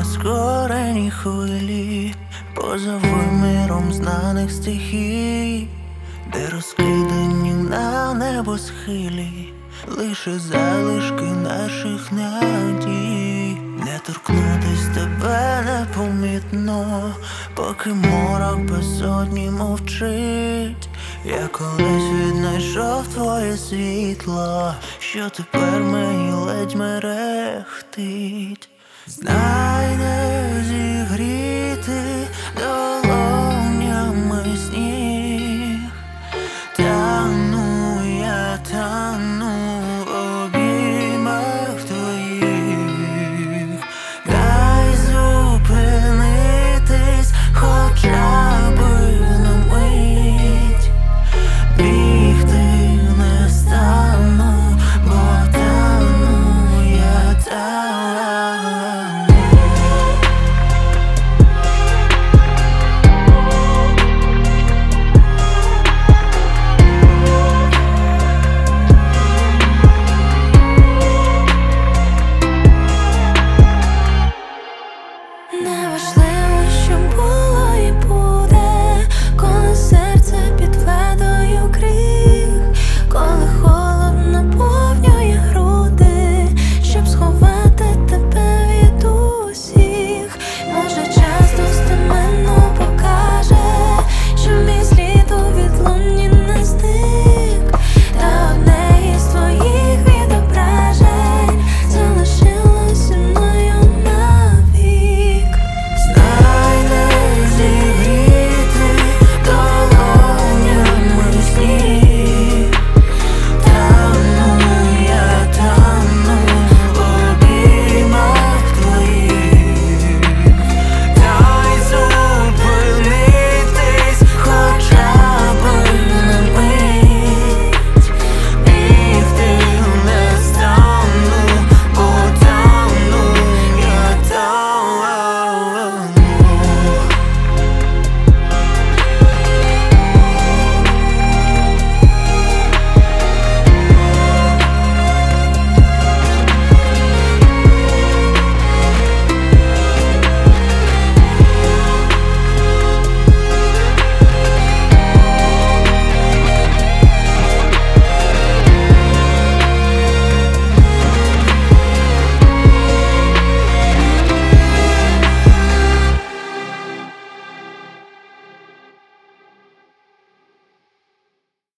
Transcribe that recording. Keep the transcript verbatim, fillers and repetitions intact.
нескорені хвилі, поза виміром знаних стихій, де розкидані на небосхилі лише залишки наших надій. Не торкнутись тебе непомітно, поки морок безодні мовчить. Я колись віднайшов твоє світло, що тепер мені ледь мерехтить. Знаю,